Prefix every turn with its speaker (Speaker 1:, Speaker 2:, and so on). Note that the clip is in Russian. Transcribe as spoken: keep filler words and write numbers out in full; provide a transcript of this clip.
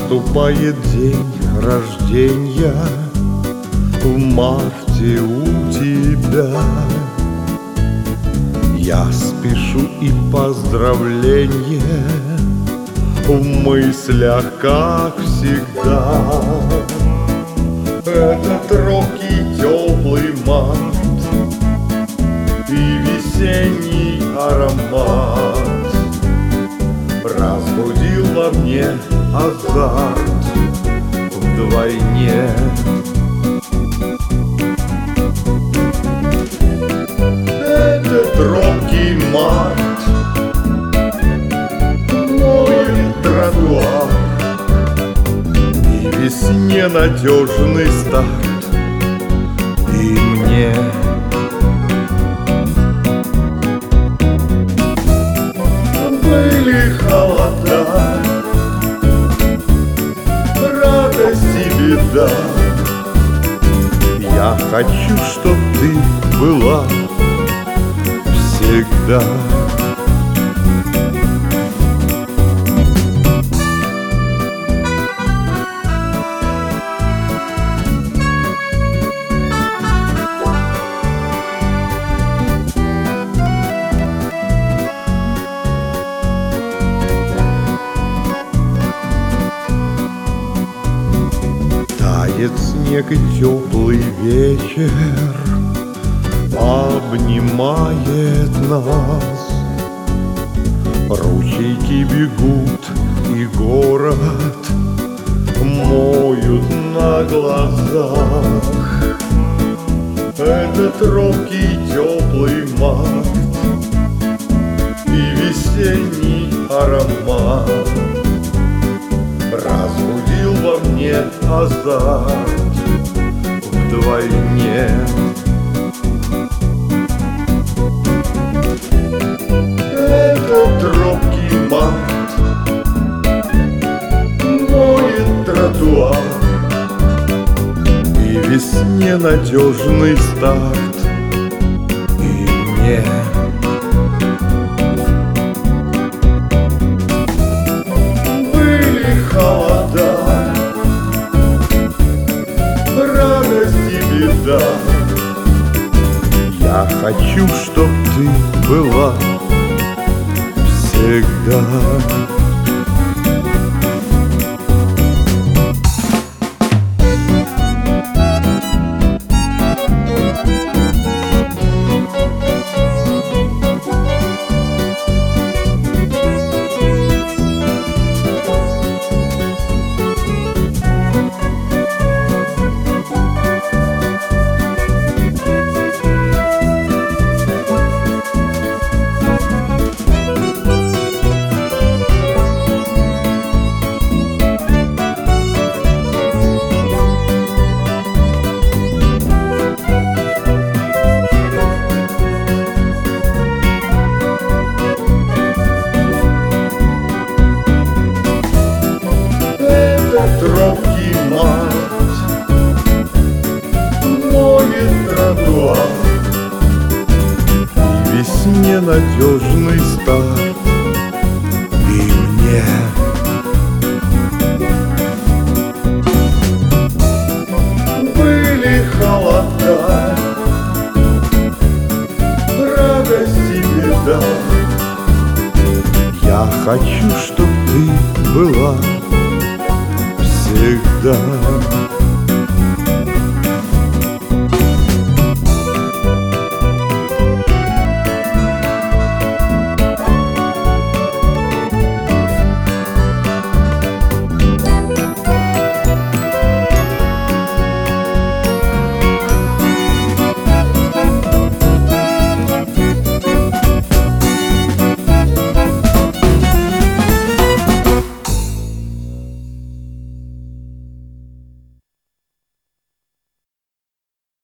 Speaker 1: Наступает день рождения в марте у тебя. Я спешу и поздравление в мыслях, как всегда. Этот робкий теплый март и весенний аромат разбудил во мне азарт вдвойне. Этот робкий март моет тротуар, и весне надежный старт, и мне. Были холода, радость и беда. Я хочу, чтоб ты была всегда. Тает снег и теплый вечер обнимает нас. Ручейки бегут и город моют на глазах. Этот робкий теплый март и весенний аромат разбудил во мне азарт вдвойне. Этот робкий март моет тротуар, и весне надежный старт, и мне. Были холода, радость и беда. Я хочу, чтоб ты была всегда. Робкий март моет тротуар, и весне надежный старт, и мне. Были холода, радость и беда. Я хочу, чтоб ты была всегда.